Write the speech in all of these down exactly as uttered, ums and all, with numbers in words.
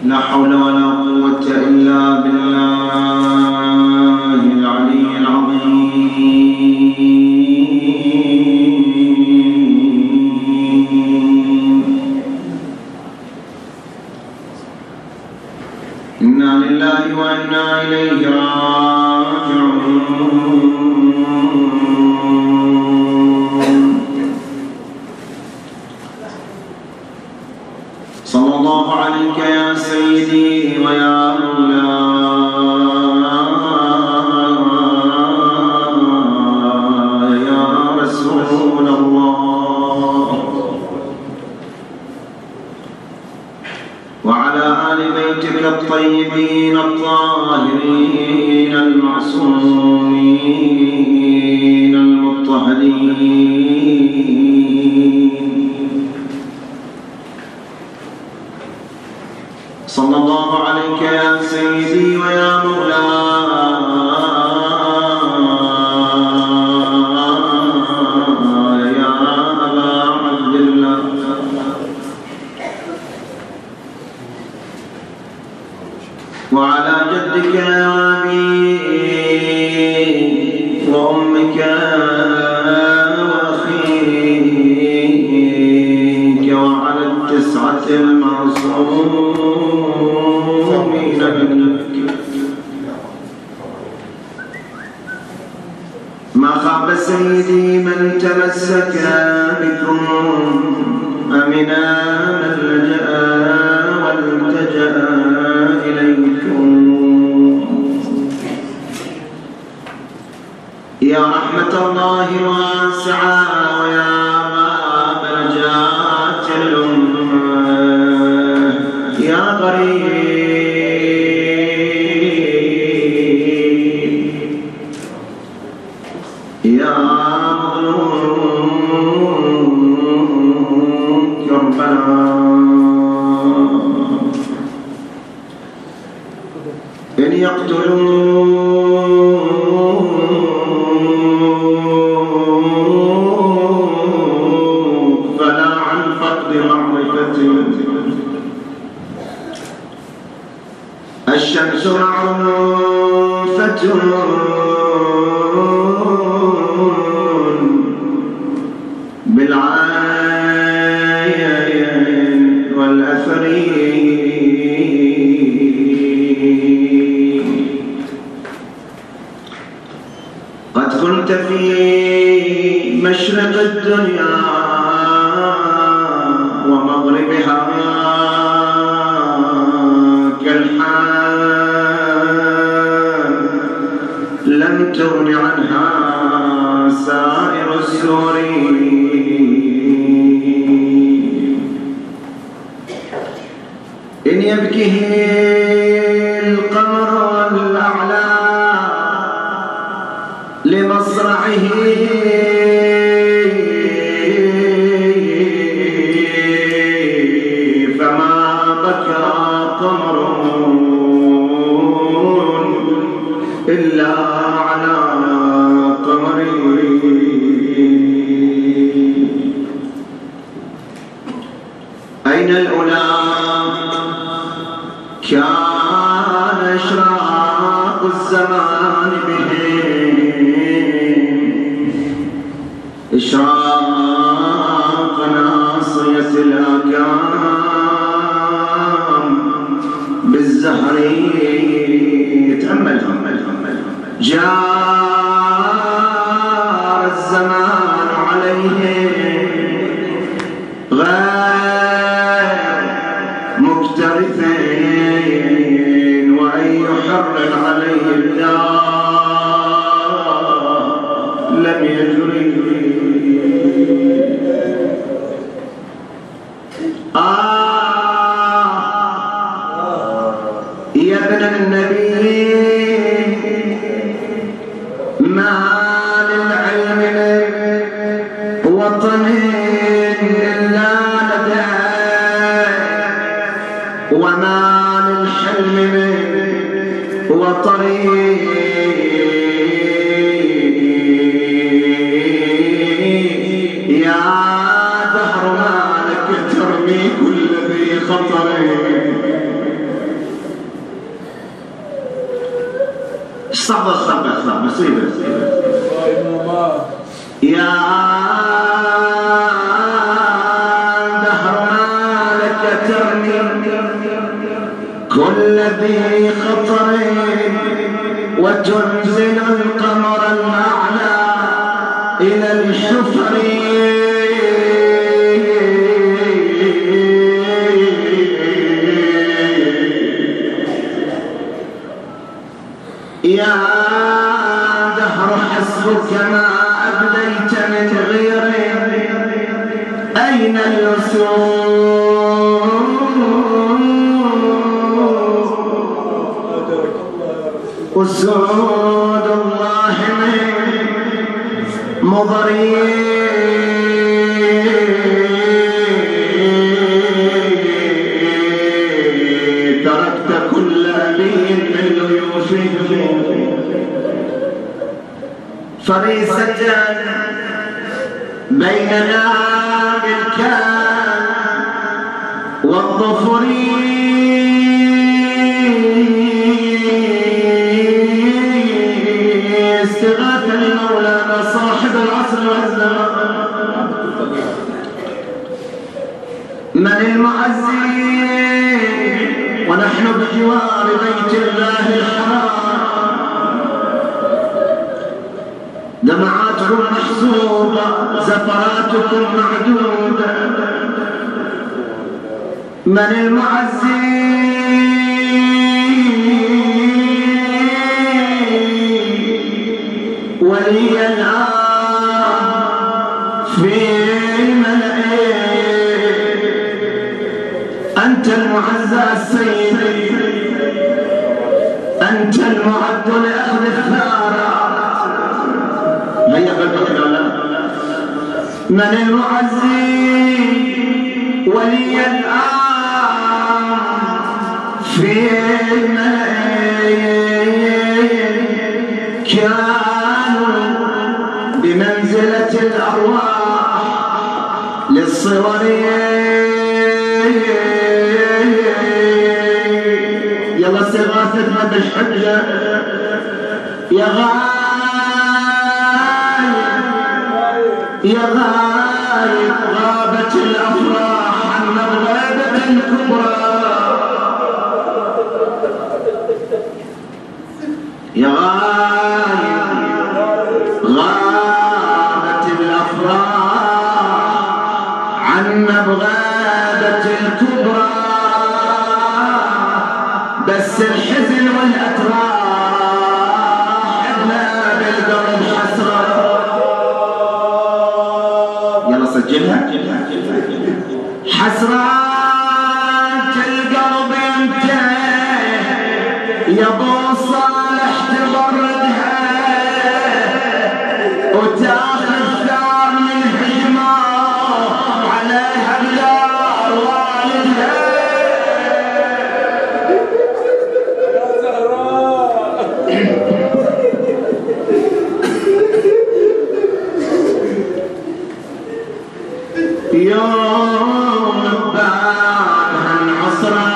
لا حول ولا قوة إلا بالله العلي العظيم. إنا لله وإنا إليه راجعون. صلى الله عليك يا سيدي ويا مولاي يا رسول الله، وعلى آل بيتك الطيبين الطاهرين المعصومين المطهرين. صلى الله عليك يا سيدي ويا مولاي يا أبا عبد الله، وعلى جدك يا أبي وأمك وأخيك وعلى التسعة المعصومين منك. ما خاب سيدي من تمسك بكم أمنا من لجأ والتجأ إليكم. يا رحمة الله واسعة ويا باب نجاة الأمة، يا غريب يا مظلوم كربلاء، إن يقتلوك فلا عن فقد معرفتك. الشمس معروفة بالعين والأثر، قد كنت في مشرق الدنيا ومغربها كالحال، لم تغن عنها سائر السور. إن يبكه القمر الأعلى لمصرعه فما بكى قمر إلا على قمره. أين الأولى كان إشراق الزمان بهم، إشراق ناصية الأكام بالزهر. تأمل جار الزمان عليهم غير مكترثين، وأي حر عليه الدار لم يجري. آه يا ابن النبي، ما للعلم من وطن إلا لديه، وما للحلم من وطريق. يا دهر ما لك ترمي كل ذي خطر صعبة صعبة مصيبة. يا دهر ما لك ترمي كل ذي خطر وتنزل القمر الأعلى إلى الحفر. يا دهر حسبك ما أبديت من غيره أين اللسوم أسود الله مضري تركت كل أبي من ليوفه فريسة بيننا بالكان والظفر استغاثة لمولانا صاحب العصر والزمان. من المعزي ونحن بجوار بيت الله الحرام دمعاتكم محسوبة زفراتكم معدودة. من المعزي ولي الآن في ملئ أنت المعزى السيد أنت المعد لأخذ الثارة. هيا قلبك لا من المعزي ولي الآن في الملئ كانوا بمنزلة الأرواح للصور. يلا استغاثتنا بالحجة يا غايب يا غايب غابت الأفراح عن الغابة الكبرى. يا غايب غابت الأفراح عن الغابة الكبرى بس الحزن والأتراح احنا بالقلب حسرة. يلا سجلها حسرات القلب انت يا ابو صالح تبردها وتاخذ ثار من هجمه عليها بدار والدها. يوم بعد هالعصرة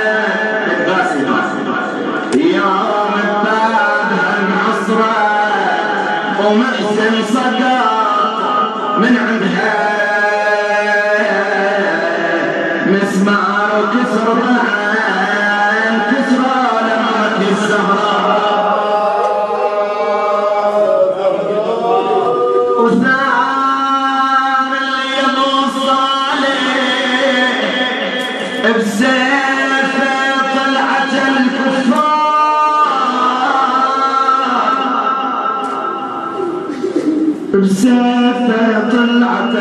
يوم بعد هالعصرة ومحسن صدق من عندها مسمار وكسر ضعان كسرى لمك الزهراء بسيفه طلعت الكفار بسيفه طلعت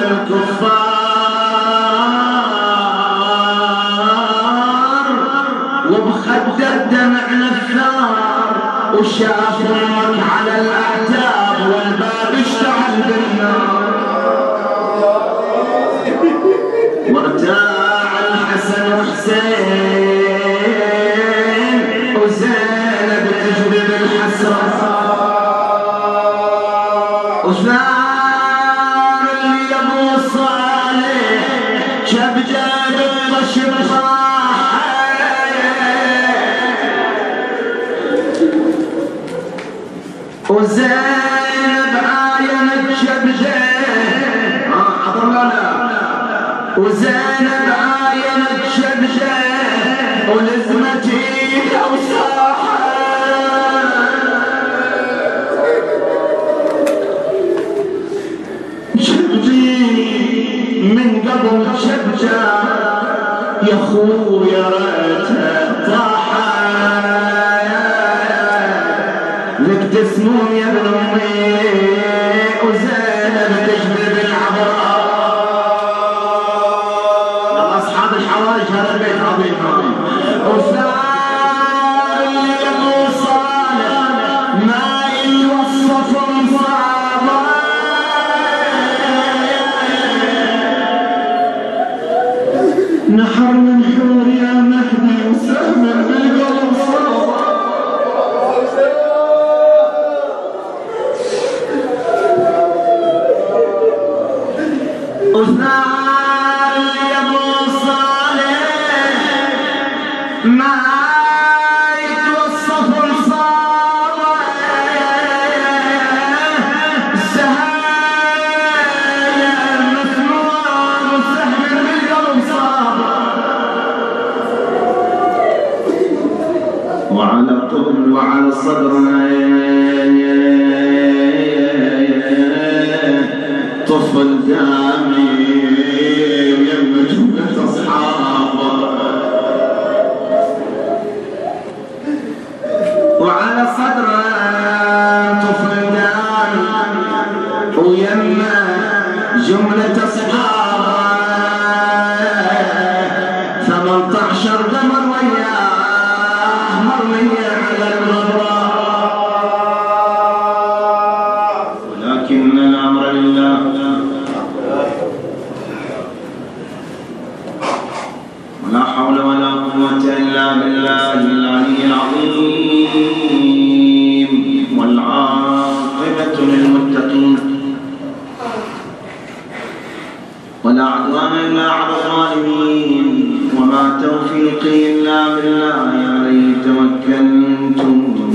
الكفار وبخده دمع نثار وشافوك على الاعتاب والباب اشتعل بالنار. وارتاع الحسن وحسين وزينب تجري بالحسرة وثار اللي يا ابو صالح جاب جاب الطشر وزينب عاينت شبشة اه حضر لا لا وزينب عاينت شبشة ولزمت ايدها وساحة شبجي من قبل شبجة يا خويا ريتها طاحة لك تسمون يا ابن امي وزينب تجذب العبراء يلا اصحاب الحوائج هذا البيت عظيم عظيم وصار اللي ابو صالح ما يتوصف صعبه نحر من حور يا مهدي وسهم بالقلب صعبه وثار يا ابو صالح ما يتوصف الصابة السهايا مسموع وسهم بالقلب صابة وعلى طول وعلى صدر طفل دامي ويم جملة أصحابه وعلى صدره طفل دامي ويم جملة أصحابه ثمانية عشر قمر وياه مرمية على الغبراء ولكن الأمر لله لا حول ولا قوة إلا بالله العلي العظيم والعاقبة للمتقين ولا عدوان إلا على الظالمين وما توفيقي إلا بالله عليه توكلت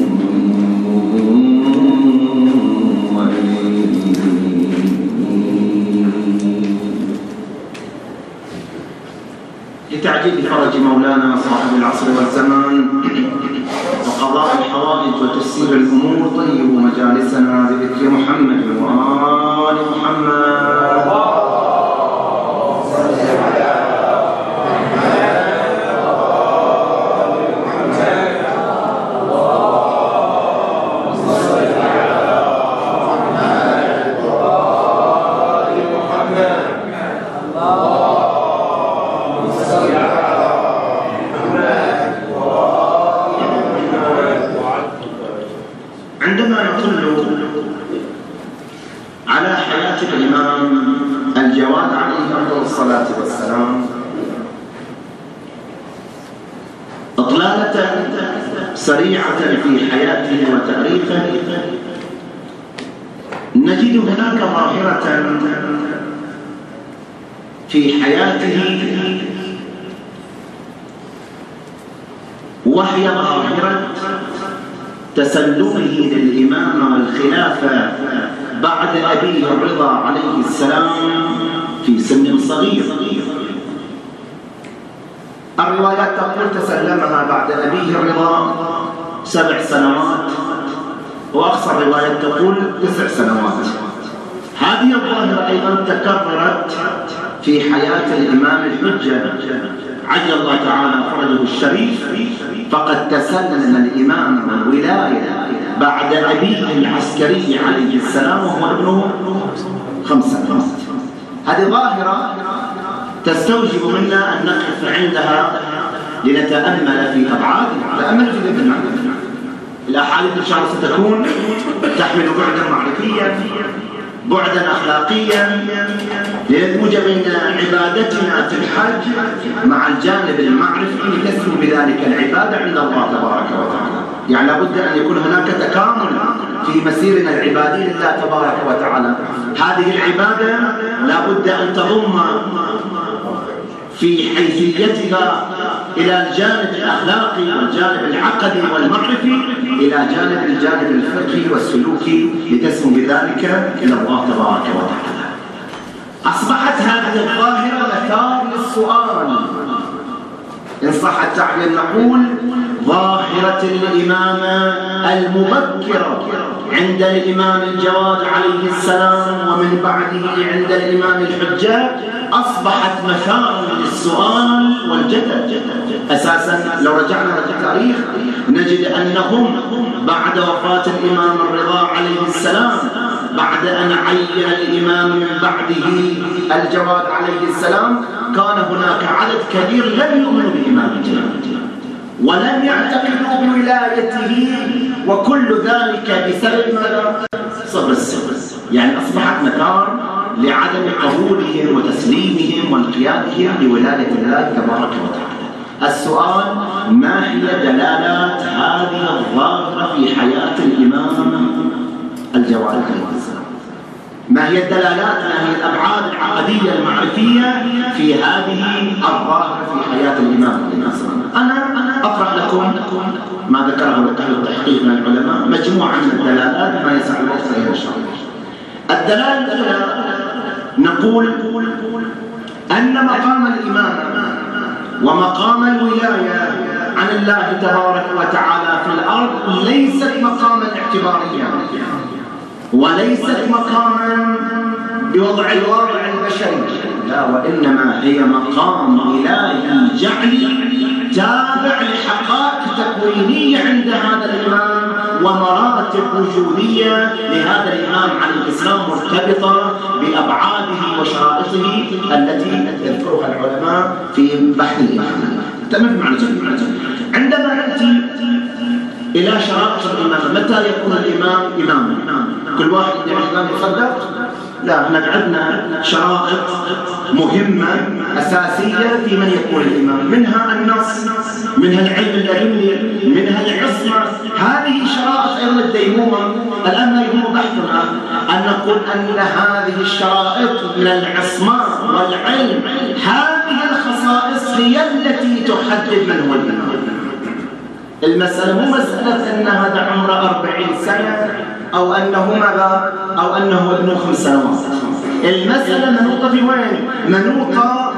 لتعجيل فرج مولانا صاحب العصر والزمان وقضاء الحوائج وتسير الامور طيب مجالسنا بذكر محمد وآل محمد. عندما نطل على حياة الإمام الجواد عليه أفضل الصلاة والسلام إطلالة سريعة في حياته وتاريخه نجد هناك ظاهرة في حياته وهي ظاهرة تسلمه للإمامة والخلافة بعد أبيه الرضا عليه السلام في سن صغير. الروايات تقول تسلمها بعد أبيه الرضا سبع سنوات وأقصى الروايات تقول تسع سنوات. هذه الظاهرة أيضا تكررت في حياة الإمام الحجة عجل الله تعالى فرجه الشريف، فقد تسلم الإمام والولاية بعد أبيه العسكري عليه السلام وهو ابنه خمس سنوات. هذه ظاهرة تستوجب منا أن نقف عندها لنتأمل في أبعادها. تأمل في ذلك المعنى. الأحاديث إن شاء الله ستكون تحمل بعدا معرفيا بعدا أخلاقيا لندمج بين عبادتنا في الحج مع الجانب المعرفي لتسلم بذلك العبادة عند الله تبارك وتعالى. يعني لابد أن يكون هناك تكامل في مسيرنا العبادي لله تبارك وتعالى. هذه العبادة لابد أن تضم في حيثيتها إلى الجانب الأخلاقي والجانب العقدي والمعرفي إلى جانب الجانب الفقهي والسلوكي لتسمو بذلك إلى الله تبارك وتعالى. أصبحت هذه الظاهرة مثار للسؤال، إن صح التعبير نقول ظاهرة الإمامة المبكرة عند الإمام الجواد عليه السلام ومن بعده عند الإمام الحجة أصبحت مثار للسؤال والجدل. أساسا لو رجعنا للتاريخ نجد أنهم بعد وفاة الإمام الرضا عليه السلام، بعد أن عين الإمام من بعده الجواد عليه السلام، كان هناك عدد كبير لم يؤمنوا بإمام الجواد ولم يعتقدوا بولايته، وكل ذلك بسبب ماذا؟ صبر السر. يعني أصبحت مثار لعدم قبولهم وتسليمهم وانقيادهم لولاية الله تبارك وتعالى. السؤال: ما هي دلالات هذه الظاهرة في حياة الإمام الجواد عليه السلام؟ ما هي الدلالات، ما هي الأبعاد العقدية المعرفية في هذه الظاهرة في حياة الإمام عليه السلام؟ أنا أقرأ لكم ما ذكره أهل التحقيق من العلماء، مجموعة من الدلالات ما يسع الوقت فيها إن شاء الله. الدلالة الأولى نقول أن مقام الإمام ومقام الولاية عن الله تبارك وتعالى في الأرض ليست مقاما اعتباريا، وليست مقاما بوضع الواقع البشري، لا، وإنما هي مقام إلهي جعلي تابع لحقائق تكوينية عند هذا الإمام ومراتب وجودية لهذا الإمام عليه السلام مرتبطة بأبعاده وشرائطه التي يذكرها العلماء في بحث الإمام. تمام معنا جميعا. عندما نأتي إلى شرائط الإمام، متى يكون الإمام إماما؟ كل واحد يدعي الإمام يصدق؟ لا، احنا عندنا شرائط مهمة أساسية في من يكون الإمام، منها النص، منها العلم اللدني، منها العصمة. هذه شرائط أيضا الديمومة. الآن ما يهم بحثنا أن نقول أن هذه الشرائط من العصمة والعلم، هذه الخصائص هي التي تحدد من هو الإمام. المسألة مو مسألة أن هذا عمره أربعين سنة أو أنه ماذا أو أنه ابن خمس سنوات. المسألة منوطة في وين؟ منوطة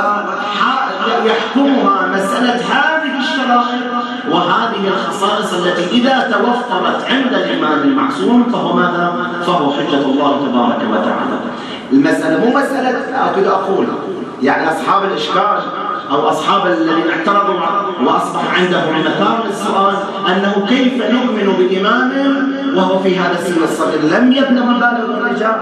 ويحكمها مسألة هذه الشرائط وهذه الخصائص التي إذا توفرت عند الإمام المعصوم فهو ماذا؟ فهو حجة الله تبارك وتعالى. المسألة مو مسألة أكيد أقول يعني أصحاب الإشكال أو أصحاب الذين اعترضوا وأصبح عندهم مثار للسؤال أنه كيف نؤمن بإمام وهو في هذا السن الصغير لم يبلغ بالغ الرجال.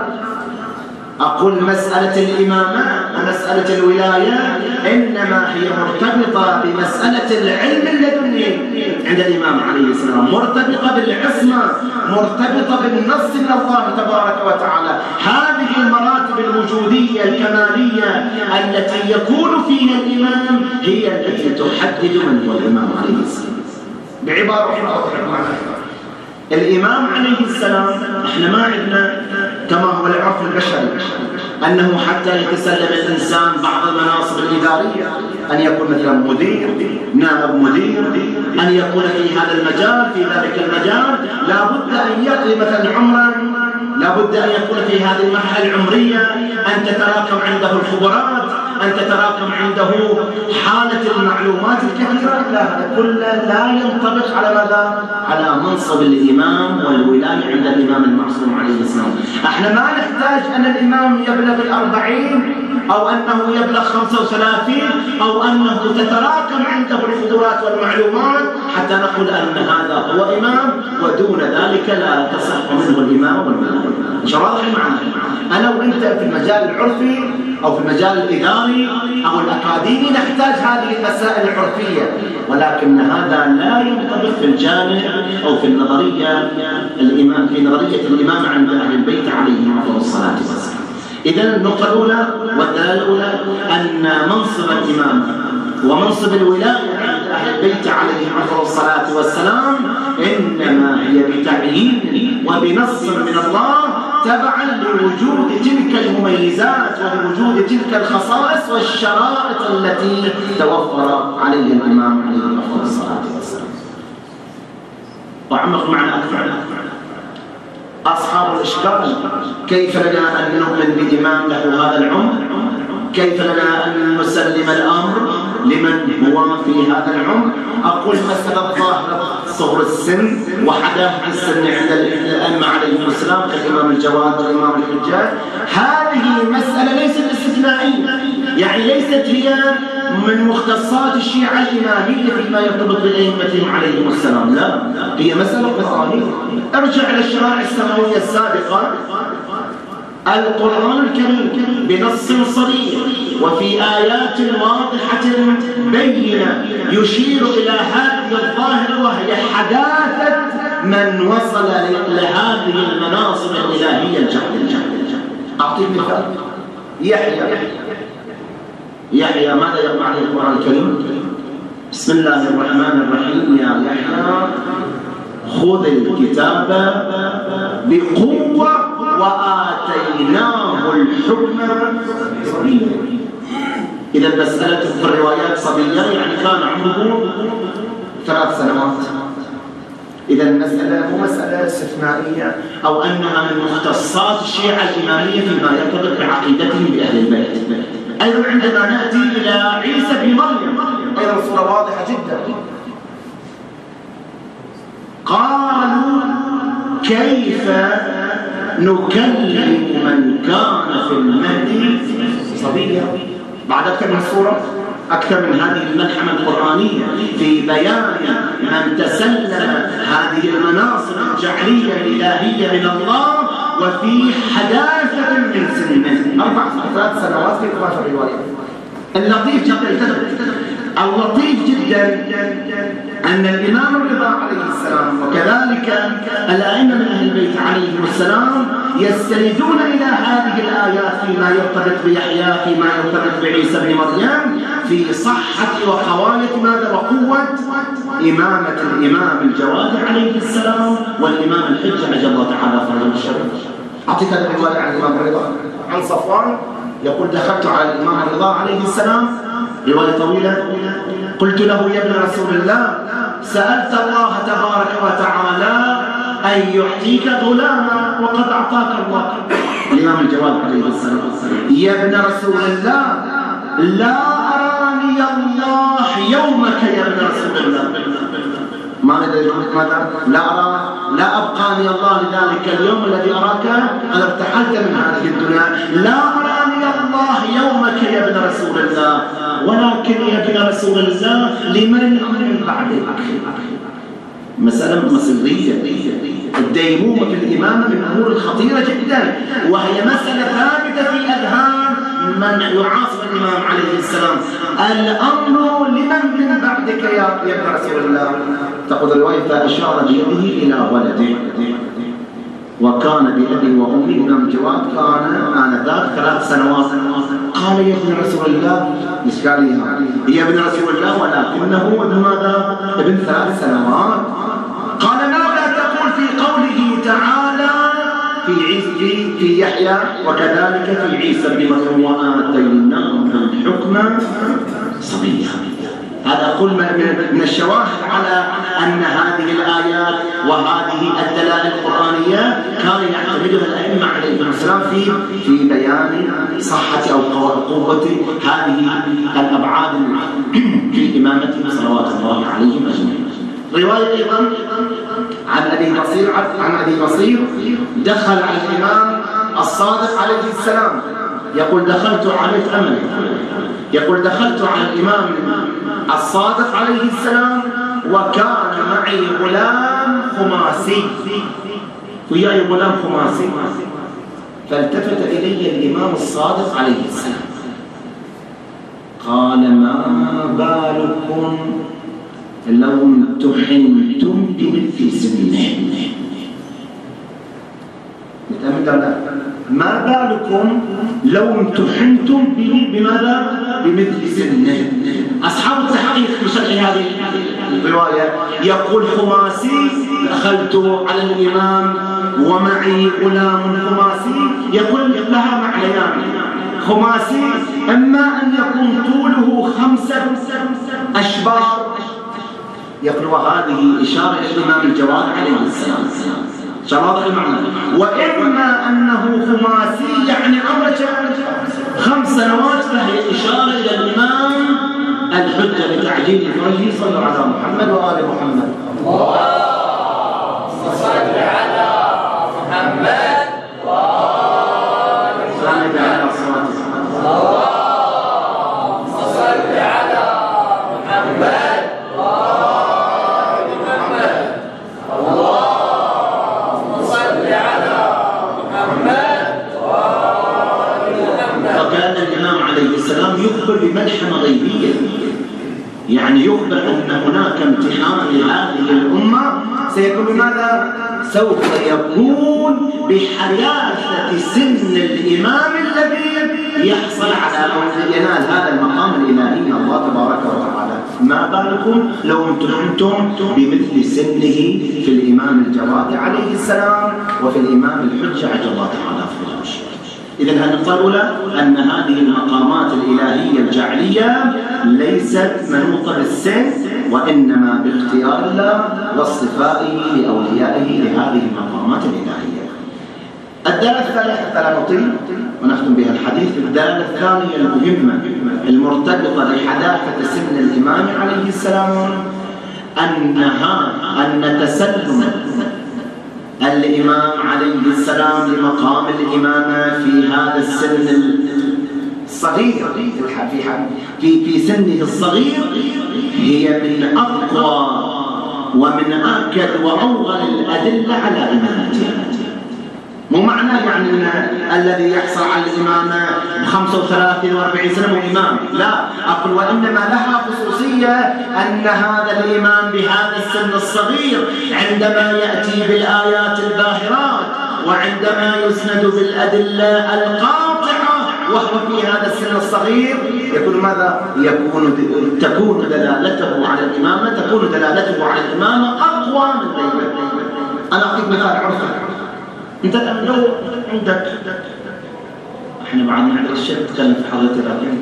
أقول مسألة الإمامة ومسألة الولاية إنما هي مرتبطة بمسألة العلم اللدني عند الإمام عليه السلام، مرتبطة بالعصمة، مرتبطة بالنص من الله تبارك وتعالى. هذه المراتب الوجودية الكمالية التي يكون فيها الإمام هي التي تحدد من هو الإمام عليه السلام. بعبارة أخرى، الإمام عليه السلام احنا ما عندنا كما هو العرف البشري أنه حتى يتسلم الإنسان بعض المناصب الإدارية أن يكون مثلا مدير، نائب مدير، أن يكون في هذا المجال في ذلك المجال، لا بد أن يقضي مثلا عمرا، لا بد أن يكون في هذه المرحلة العمرية أن تتراكم عنده الخبرات، أن تتراكم عنده حالة المعلومات الكثيرة. لا، هذا كله لا ينطبق على ماذا؟ على منصب الإمام والولاية عند الإمام المعصوم عليه السلام. احنا ما نحتاج أن الإمام يبلغ الأربعين أو أنه يبلغ خمسة وثلاثين أو أنه تتراكم عنده الخبرات والمعلومات حتى نقول أن هذا هو إمام، ودون ذلك لا تصح منه الإمام والولاية. شرائط معنا أنا وأنت في المجال العرفي أو في المجال الإداري أو الأكاديمي نحتاج هذه المسائل العرفية، ولكن هذا لا ينطبق في الجانب أو في النظرية الإمام في نظرية الإمام عند أهل البيت عليهم أفضل الصلاة والسلام. إذن النقطة الأولى والدلالة الأولى أن منصب الإمام ومنصب الولاية عند أهل البيت عليهم أفضل الصلاة والسلام إنما هي بتعيين وبنص من الله تبعا لوجود تلك المميزات ولوجود تلك الخصائص والشرائط التي توفر عليها الإمام عليه أفضل الصلاة والسلام. وعمق معنا أكثر أصحاب الإشكال: كيف لنا أن نؤمن بإمام له هذا العمر؟ كيف لنا أن نسلم الأمر لمن هو في هذا العمر؟ أقول مسألة ظاهرة صغر السن وحداثة السن عند الأئمة عليهم السلام كالإمام الجواد والإمام الحجاج، هذه مسألة ليست استثنائية، يعني ليست هي من مختصات الشيعة الإمامية فيما يرتبط بأئمتهم عليهم السلام، لا، هي مسألة قرآنية. ارجع إلى الشرائع السماوية السابقة، القرآن الكريم بنص صريح وفي آيات واضحة بينة يشير إلى هذه الظاهرة، وهي حداثة من وصل لهذه المناصب الإلهية الجهل. أعطيك مثال: يحيى يحيى ماذا يقول عليه القرآن الكريم؟ بسم الله الرحمن الرحيم: يا يحيى خذ الكتاب بقوة وآتيناه الحكم صبيا. إذا المسألة في الروايات صبيا يعني كان عمره ثلاث سنوات. إذا المسألة مو مسألة استثنائية أو أنها من مختصات الشيعة الإمامية فيما يرتبط بعقيدتهم بأهل البيت. أيضا عندما نأتي إلى عيسى بن مريم أيضا صورة واضحة جدا. قالوا: كيف نكلم من كان في المهد صبيا؟ بعد أكثر من صورة، أكثر من هذه الملحمة القرآنية في بيان من تسلم هذه المناصب الجعلية الإلهية من الله وفي حداثة من سنه أربع ثلاث سنوات في إخوات الرواية. اللطيف جدا اللطيف جدا أن الإمام الرضا عليه السلام وكذلك الأئمة من أهل البيت عليهم السلام يستندون إلى هذه الآيات فيما يرتبط بيحيى، فيما يرتبط بعيسى بن مريم، في صحة وقواية ماذا وقوة إمامة الإمام الجواد عليه السلام والإمام الحجة عجل الله تعالى فرجه الشريف. أعطيك هذه الرواية عن الإمام الرضا عن صفوان يقول: دخلت على الإمام الرضا عليه السلام، رواية طويلة، قلت له: يا ابن رسول الله، سألت الله تبارك وتعالى أن يعطيك غلاما وقد أعطاك الله. الإمام الجواد عليه السلام: يا ابن رسول الله، لا أراني الله يومك يا ابن رسول الله. ما ندري ماذا؟ لا أرى لا أبقاني الله لذلك اليوم الذي أراك أنا ارتحلت من هذه الدنيا، لا أراني الله يومك يا ابن رسول الله، ولكن يا ابن رسول الله لمن الأمر من بعدك؟ مسألة مصيرية. الديمومة في الإمامة من الأمور الخطيرة جدا، وهي مسألة ثابتة في أذهان من يعاصر الإمام عليه السلام. الأمر لمن من بعدك يا ابن رسول الله؟ تقول الرواية: فأشار بيده إلى ولده، وكان بأبي وأمي الإمام الجواد كان آنذاك ثلاث سنوات. قال: يا ابن رسول الله، إشكالية، يا ابن رسول الله ولكنه ابن ماذا؟ ابن ثلاث سنوات. قال: ماذا تقول في قوله تعالى في عيسى في يحيى وكذلك في عيسى بن مريم وآتيناه الحكم صبيا؟ هذا أقول من الشواهد على أن هذه الآيات وهذه الدلائل القرآنية كان يعتمدها الأئمة عليهم السلام في في بيان صحة أو قوة هذه الأبعاد في إمامتهم صلوات الله عليهم أجمعين. رواية أيضا عن أبي بصير عن أبي بصير دخل على الإمام الصادق عليه السلام، يقول: دخلت عليه أمل يقول دخلت على الإمام الصادق عليه السلام وكان معي غلام خماسي، وياي غلام خماسي. فالتفت إلي الإمام الصادق عليه السلام قال: ما بالكم لو امتحنتم بمثل سنه؟ ما بالكم لو امتحنتم بماذا؟ بمثل سنه. أصحاب التحقيق في شرح هذه رواية يقول خماسي دخلت على الإمام ومعي غلام خماسي، يقول لها معنيان. خماسي إما أن يكون طوله خمسة أشبار، يقول وهذه إشارة إلى الإمام الجواد عليه السلام، شواطئ المعنى. وإما أنه خماسي يعني عمره خمس سنوات، فهي إشارة إلى الإمام الحجة لتعجيل فرجه. صلوا على محمد وآل محمد. اللهم صل على محمد وآل محمد. اللهم صل على محمد وآل محمد. اللهم صل على محمد وآل محمد. فكان الإمام عليه السلام يخبر بملحمة غيبية، يعني يخبر أن هناك امتحان لهذه الأمة سيكون بماذا؟ سوف يكون بحداثة سن الإمام الذي يحصل على أو ينال هذا المقام الإلهي من الله تبارك وتعالى. ما بالكم لو أنتم بمثل سنه في الإمام الجواد عليه السلام وفي الإمام الحجة عجل الله تعالى في العرش. إذن النقطة الأولى أن هذه المقامات الإلهية الجعلية ليست منوطة بالسن، وإنما باختيار الله واصطفائه لأوليائه لهذه المقامات الإلهية. الدالة الثالثة حتى لا نطيل ونختم بها الحديث، الدالة الثانية المهمة المرتبطة بحداثة سن الإمام عليه السلام أنها أن تسلم الإمام عليه السلام لمقام الإمامة في هذا السن الصغير في في سنه الصغير هي من أقوى ومن أكد وأوغل الأدلة على إمامته. مو معناه يعني أن الذي يحصل على الإمامة خمسة وثلاثين وأربعين سنة هو إمام، لا، أقول وإنما لها خصوصية أن هذا الإمام بهذا السن الصغير عندما يأتي بالآيات الباهرات وعندما يسند بالأدلة القاطعة وهو في هذا السن الصغير يكون ماذا؟ يكون تكون دلالته على الإمامة تكون دلالته على الإمامة أقوى من غيره. أنا أعطيك مثال عرفي. أنت الآن لو عندك، إحنا بعدنا عندنا الشيء نتكلم في حضرتك، لكن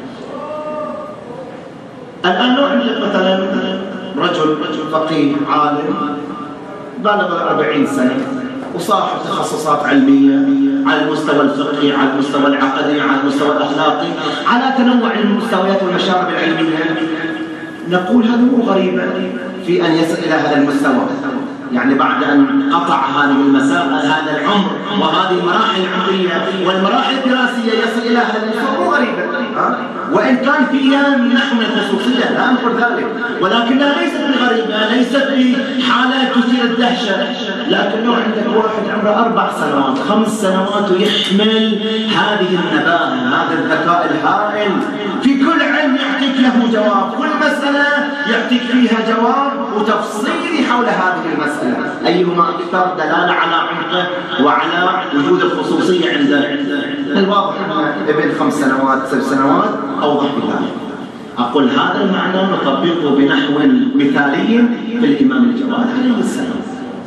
الآن لو عندك مثلا رجل رجل فقيه عالم بالغ أربعين سنة وصاحب تخصصات علمية على المستوى الفقهي، على المستوى العقدي، على المستوى الأخلاقي، على تنوع المستويات والمشارب العلمية، نقول هذا مو غريبا في أن يصل إلى هذا المستوى. يعني بعد أن قطع هذه المسافة هذا العمر وهذه المراحل العمرية والمراحل الدراسية يصل إلى هذا المستوى مو غريبا، وإن كان في أيام نحو من الخصوصية لا نقول ذلك، ولكنها ليست بغريبة، ليست بحالة تثير الدهشة. لكن لو عندك واحد عمره أربع سنوات خمس سنوات ويحمل هذه النباهة هذا الذكاء الهائل في كل علم يعطيك له جواب، كل مسألة يعطيك فيها جواب وتفصيلي حول هذه المسألة، أيهما أكثر دلالة على عمقه وعلى وجود الخصوصية عنده؟ الواضح أن ابن خمس سنوات ست سنوات أوضح بذلك. أقول هذا المعنى نطبقه بنحو مثالي في الإمام الجواد عليه السلام.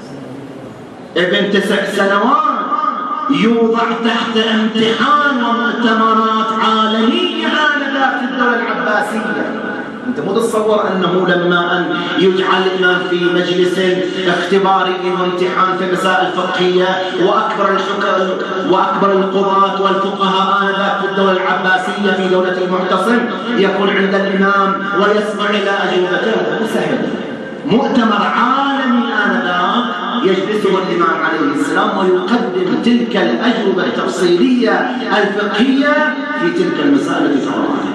ابن تسع سنوات يوضع تحت امتحان ومؤتمرات عالمية آنذاك في الدولة العباسية. أنت مو تتصور أنه لما أن يجعل الإمام في مجلس اختباري وامتحان في مسائل فقهية وأكبر الحكام وأكبر القضاة والفقهاء آنذاك في الدولة العباسية في دولة المعتصم يكون عند الإمام ويسمع إلى أجوبته، مو سهل. مؤتمر عالمي آنذاك يجلسه الإمام عليه السلام ويقدم تلك الأجوبة التفصيلية الفقهية في تلك المسائل التي تعرضها.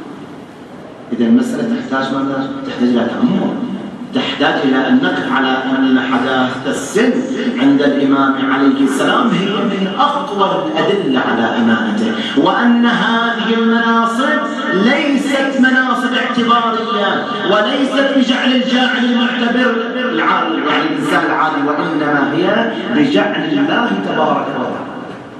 إذا المسألة تحتاج ماذا؟ تحتاج إلى تأمل، تحتاج إلى أن نقف على أن حداثة السن عند الإمام عليه السلام هي من أقوى الأدلة على إمامته، وأن هذه المناصب ليست مناصب اعتبارية وليست بجعل الجاعل المعتبر العادي يعني الإنسان العادي، وإنما هي بجعل الله تبارك وتعالى.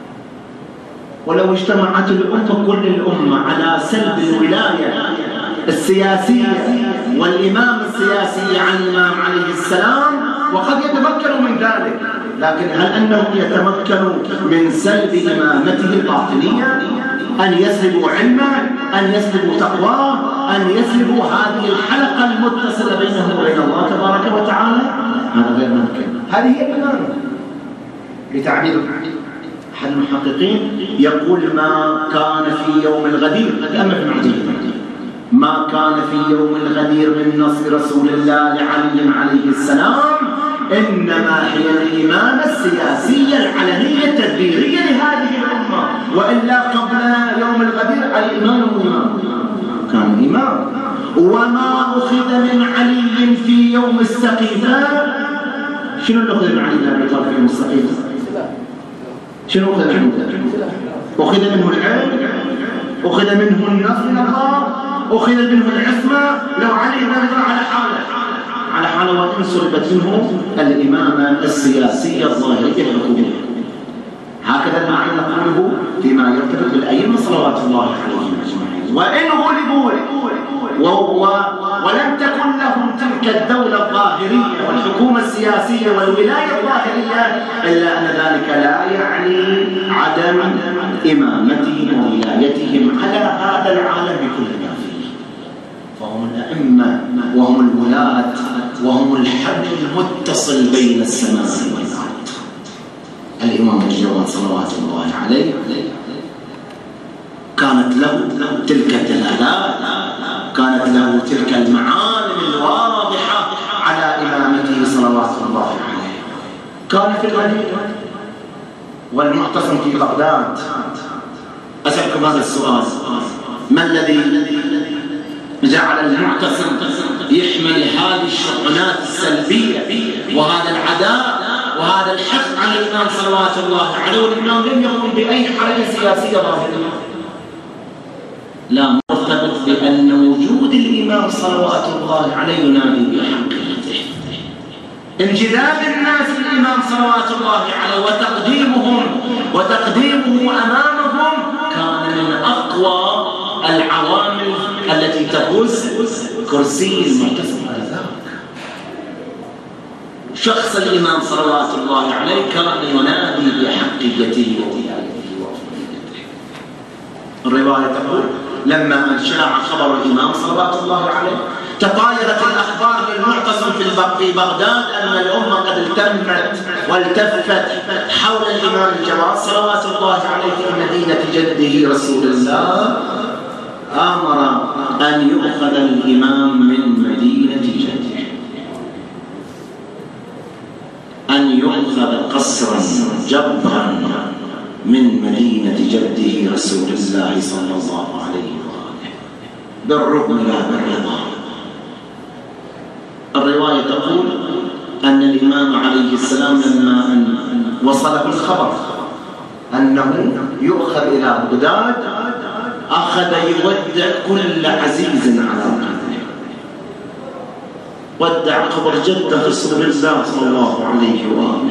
ولو اجتمعت الأمة كل الأمة على سلب الولاية السياسية والإمام السياسي عن الإمام عليه السلام، وقد يتمكنوا من ذلك، لكن هل أنهم يتمكنوا من سلب إمامته الباطنية؟ أن يسلبوا علمه، أن يسلبوا تقواه، أن يسلبوا هذه الحلقة المتصلة بينه وبين الله تبارك وتعالى؟ هذا غير ممكن. هذه هي الإمامة. لتعبير أحد المحققين يقول: ما كان في يوم الغدير، أتأمل في المعجزة، ما كان في يوم الغدير من نصر رسول الله لعلي عليه السلام إنما هي الإمامة السياسية العلنية التدبيرية لهذه الأمة، وإلا قبل يوم الغدير الإمام إمام، كان إمام. وما أخذ من علي في يوم السقيفة، شنو اللي أخذ من علي بن أبي طالب في يوم السقيفة؟ شنو أخذ منه؟ أخذ منه العلم، أخذ منه النصر من الله، أخذ منه العصمة. لو علي بن أبي طالب على حاله على حاله وإن سلبت منه الإمامة السياسية الظاهرية الحكومية. هكذا المعنى نقوله فيما يرتبط بالأئمة صلوات الله عليهم أجمعين. وإن غلبوا ولم تكن لهم تلك الدولة الظاهرية والحكومة السياسية والولاية الظاهرية، إلا أن ذلك لا يعني عدم إمامتهم وولايتهم على هذا العالم بكل ما فيه. فهم الأئمة وهم الولاة وهم الحبل المتصل بين السماء والأرض. الإمام الجواد صلوات الله عليه كانت له تلك الدلالات، كانت له تلك المعالم الواضحة على إمامته صلوات الله عليه. كان في الغدير والمعتصم في بغداد. أسألكم هذا السؤال: ما الذي جعل المعتصم يحمل هذه الشحنات السلبية وهذا العداء وهذا الحقد عن الإمام صلوات الله عليه، والإمام لم يقم بأي حركة سياسية ظاهرية؟ لا، مرتبط بأن وجود الإمام صلوات الله عليه ينادي بحقيقته. انجذاب الناس للإمام صلوات الله عليه وتقديمهم وتقديمه أمامهم كان من أقوى العوامل التي تهز كرسي المعتصم. شخص الإمام صلوات الله عليه كان ينادي بحقيقته وولايته وفضيلته. الرواية تقول: لما انشاع خبر الإمام صلوات الله عليه تطايرت الأخبار للمعتصم في بغداد أن الأمة قد التمت والتفت حول الإمام الجواد صلوات الله عليه في مدينة جده رسول الله. أمر أن يؤخذ الإمام من مدينة جده، أن يؤخذ قصرا جبرا من مدينة جده رسول الله صلى الله عليه وآله، بالرغم لا بالرضا. الرواية تقول أن الإمام عليه السلام لما أن وصله الخبر أنه يؤخذ إلى بغداد أخذ يودع كل عزيز على قلبه. ودع قبر جده رسول الله صلى الله عليه وآله،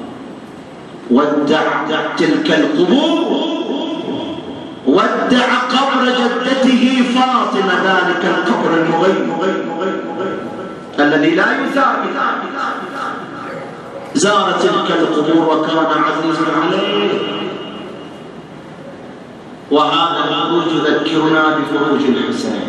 ودع تلك القبور، ودع قبر جدته فاطمة، ذلك القبر المغيب الذي لا يزار. زار تلك القبور وكان عزيزا عليه. وهذا الخروج يذكرنا بخروج الحسين.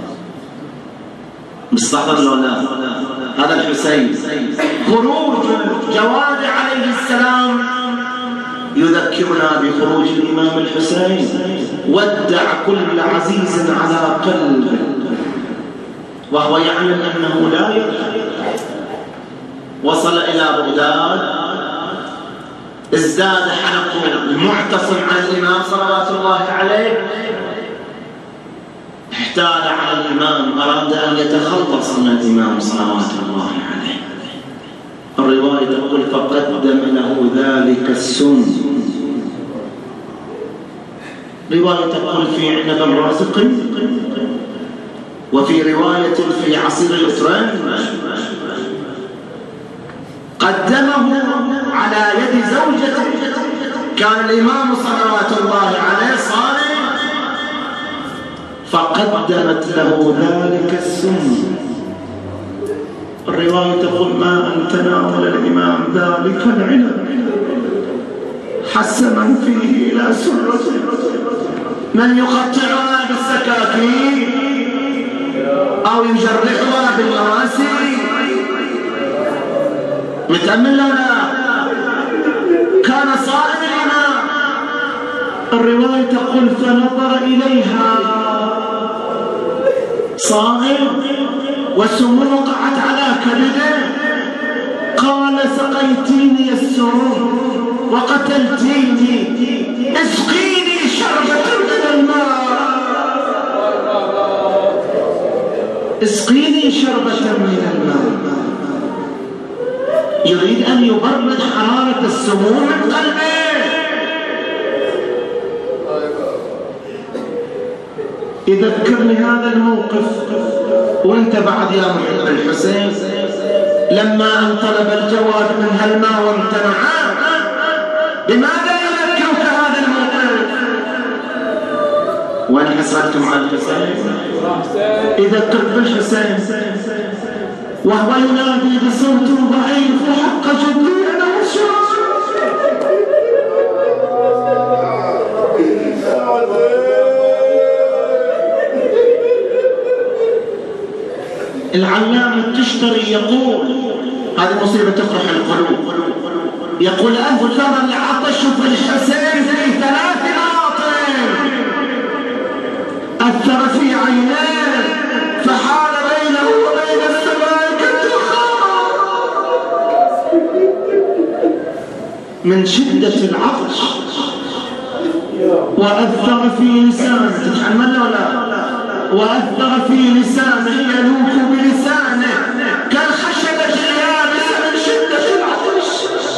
مستحضر ولا لا؟ هذا الحسين خروج الجواد عليه السلام يذكرنا بخروج الإمام الحسين. ودع كل عزيز على قلبه وهو يعلم أنه لا يرجع. وصل إلى بغداد، ازداد حنق المعتصم عن الإمام صلوات الله عليه، احتال على الإمام، أراد أن يتخلص من الإمام صلوات الله عليه. الرواية تقول: فقدم له ذلك السم. رواية تقول في عنب رازق، وفي رواية في عصير الإسرائيل. قدمه على يد زوجته. كان الإمام صلوات الله عليه صالح، فقدمت له ذلك السم الرواية تقول ما أن تناول الإمام ذلك العلم حس من فيه إلى سرة من يقطعها بالسكاكين أو يجرحها بالمواسي. متأمل لنا كان صائم الإمام. الرواية تقول فنظر إليها صائم والسموم وقعت على كبده، قال سقيتيني السموم وقتلتيني، اسقيني شربة من الماء، اسقيني شربة من الماء. يريد أن يبرد حرارة السموم من قلبه. يذكرني هذا الموقف وانت بعد يا محب الحسين لما ان طلب الجواد من هالماء وامتنع. لماذا يذكرك هذا الموقف؟ وانا حسرتكم على الحسين. يذكرك بالحسين وهو ينادي بصوت ضعيف وحق جدي انا وشوش. العلامة التشتري يقول هذه مصيبة تفرح القلوب، يقول أذكر العطش في الحسين في ثلاث ناطق أثر في عينيه فحال بينه وبين السماء كالدخان من شدة العطش، وأثر في لسانه. تتحمل ولا وأثر في لسانه يلوك بلسانه كالخشبة اليابسة من شدة العطش.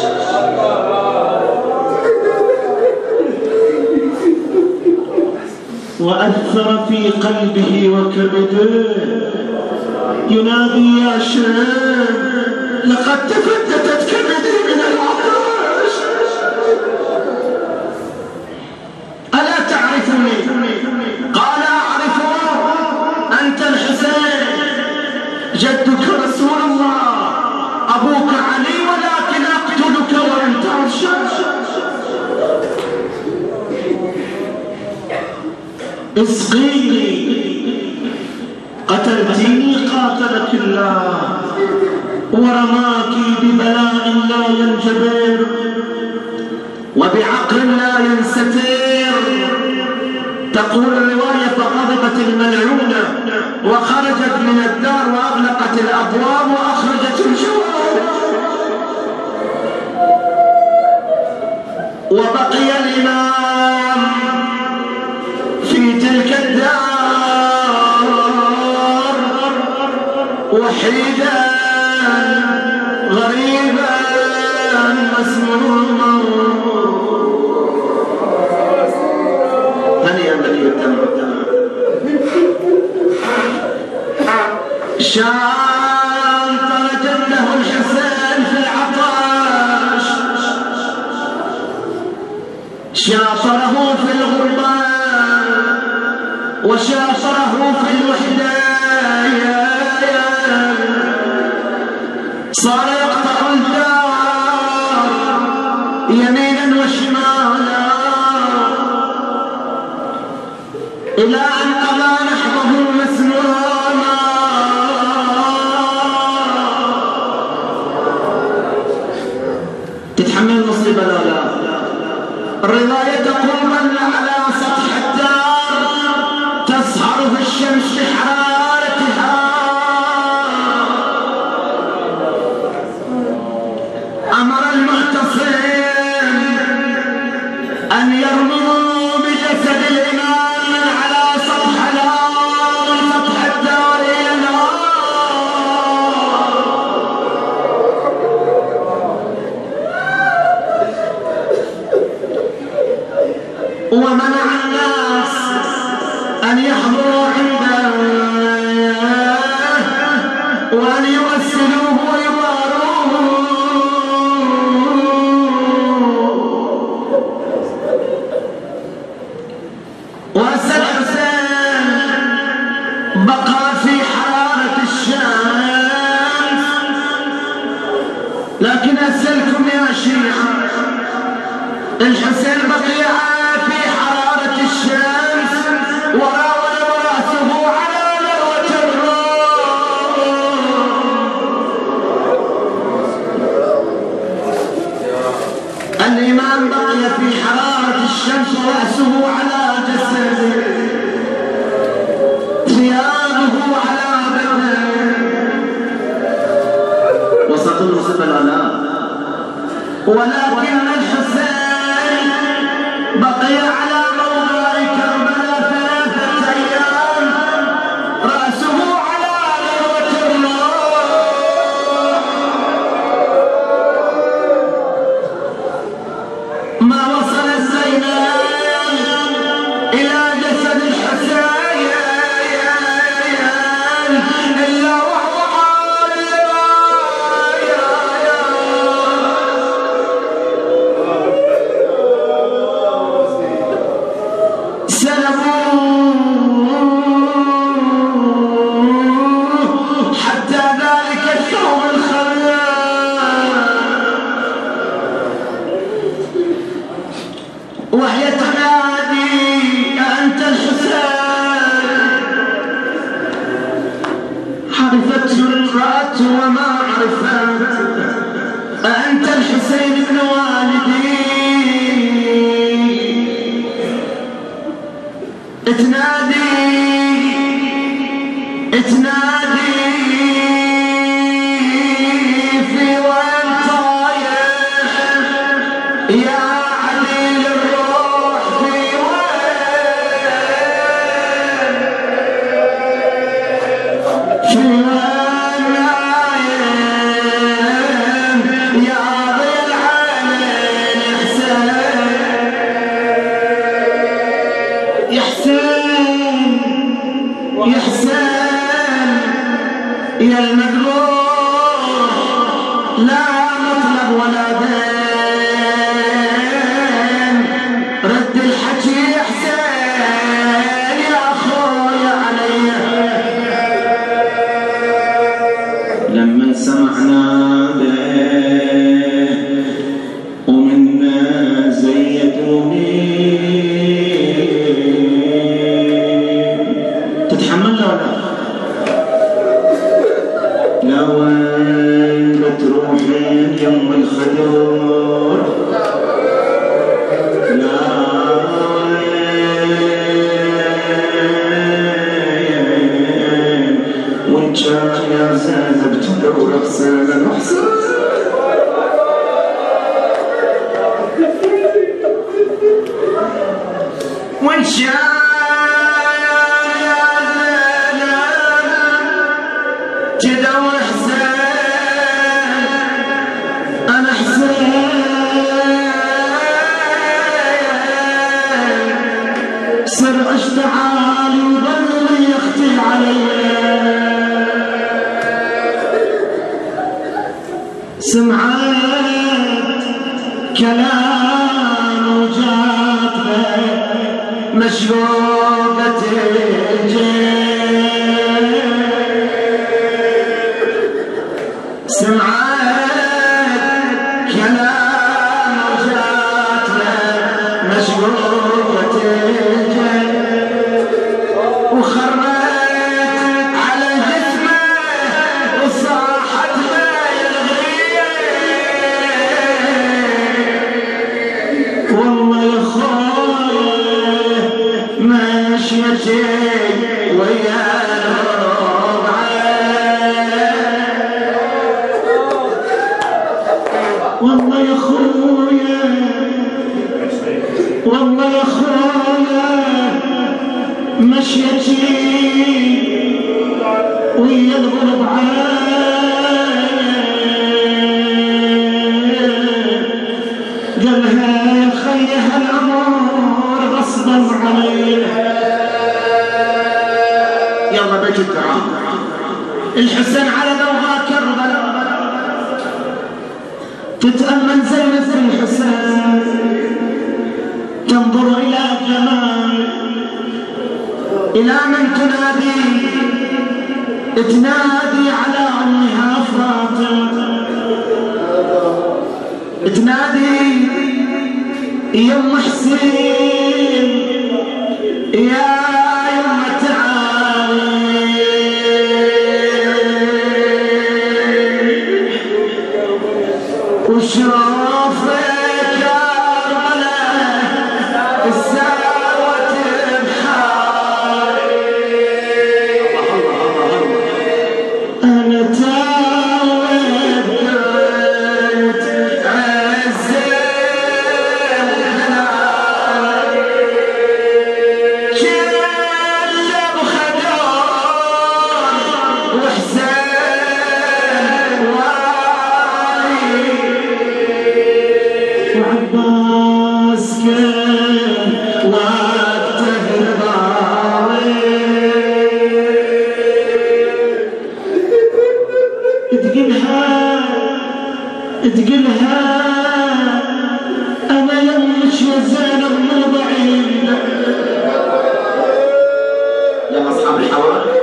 وأثر في قلبه وكبده ينادي يا شام لقد تفتتت كبدي من العطش ألا تعرفني؟ قال أنت الحسين جدك رسول الله أبوك علي ولكن أقتلك وأنت عشاش. اسقيني قتلتيني قاتلك الله ورماك ببلاء لا ينجبر وبعقل لا ينستر. تقول الرواية فغضبت الملعونة وخرجت من الدار وأغلقت الأبواب وأخرجت الجواب، وبقي الإمام في تلك الدار وحيدا غريبا مسموما. هنيئا لك الدمع شان طرد له الحسين في العطش، شاطره في الغربان وشاطره في الوحدة، صار يقطع الدار يمينا وشمالا إلى أن قضى نحبه مسموما. تتحمل المصيبة لا لا؟ الرواية تقول من على سطح الدار تسهر في الشمس بحرارتها، أمر المعتصم أن يرموا بجسد الإمام من على سطح الدار من سطح الدار إلى النار، ومنع الناس أن يحضروا عنده وأن يغسلوه ويطهروه. لكن أسألكم يا شيعة، الحسين بقي في حرارة الشمس وراود رأسه على ذروة الروح. الإمام بقي في حرارة الشمس ورأسه على جسده، ثيابه على بدنه، وسط المصيبة الآن. ولكن الحسين بقي على موضع كربلاء ثلاثة أيام، رأسه على ذروة الروح. ما وصل الزينب إلى جسد الحسين إلا وهو وهي تنادي أنت الحسين. عرفته المرأة وما عرفت، أنت الحسين ابن والدي. اتنادي اتنادي في وين طايح يا عليل الروح، في وين في وين نايم يا ضي العين حسين. يا حسين يا حسين يا المذبوح، لا مطلب ولا دين، رد الحكي يا حسين يا اخويا علي. لما سمعنا به ومنا زيدوني، تتحمل لا لا؟ لا وين بتروحين يم الخدور، لا وين وين كان يا زينب تدور حسين الحسين. وين كان تدور حسين، أنا حسين صر اشتعال وظل يختي علي. سمعت كلام وجات مشروقة الجيل، سمعت كلام وجات مشروقة الجيل، وخرت على جسمه وصاحت ما يلغيه. والله يا خويا ماشيتي ويا الربع، والله يا خويا والله يا خويا مشيتي ويا الربع. قالها يا خيها الامور غصبا عليها. يلا بيت الدعاء. الحسين على ذوقها كربلاء، تتأمل زينب الحسين، تنظر إلى جمال، إلى من تنادي، تنادي على أمها فاطمة. تنادي يا ام حسين يا يما تعالي وشرفك كربلاء الساوة بحالي انا تاوبت عزيز كل ابو خدون وحسين والي وعباس كان وقته الغالي تقلها تقلها انا يمش يا زينب مو بعيد يا اصحاب الحوادث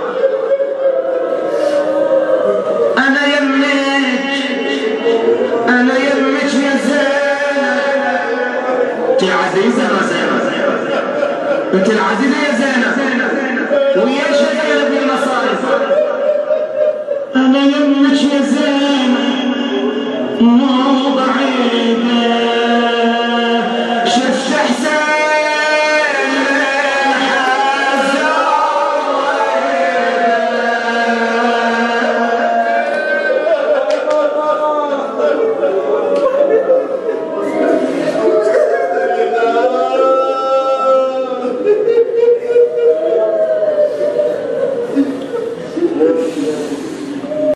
انا يمك انا يمك يا زينب انت عزيزه يا زينب انت العزيزه يا زينب ويا شيخ بالمصائب انا يمك يا زينب مو بعيده